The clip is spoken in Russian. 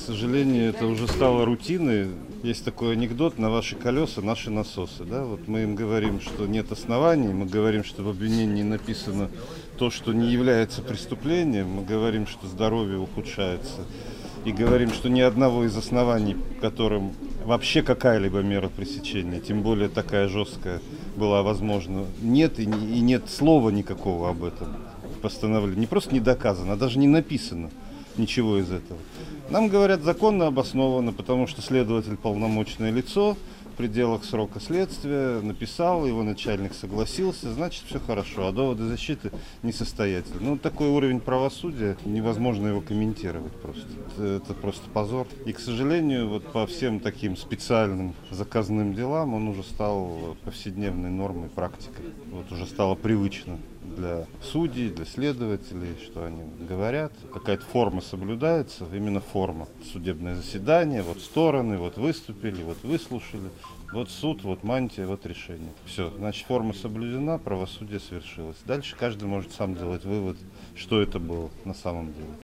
сожалению, это уже стало рутиной. Есть такой анекдот: на ваши колеса наши насосы. Да? Вот мы им говорим, что нет оснований, мы говорим, что в обвинении написано то, что не является преступлением, мы говорим, что здоровье ухудшается, и говорим, что ни одного из оснований, которым вообще какая-либо мера пресечения, тем более такая жесткая, была возможна, нет, и нет слова никакого об этом в постановлении. Не просто не доказано, а даже не написано ничего из этого. Нам говорят, законно обосновано, потому что следователь полномочное лицо в пределах срока следствия написал, его начальник согласился, значит все хорошо, а доводы защиты несостоятельны. Ну, такой уровень правосудия, невозможно его комментировать просто. Это просто позор. И, к сожалению, вот по всем таким специальным заказным делам он уже стал повседневной нормой, практикой. Вот уже стало привычно для судей, для следователей, что они говорят. Какая-то форма соблюдается, именно форма. Судебное заседание, вот стороны, вот выступили, вот выслушали. Вот суд, вот мантия, вот решение. Все, значит, форма соблюдена, правосудие свершилось. Дальше каждый может сам делать вывод, что это было на самом деле.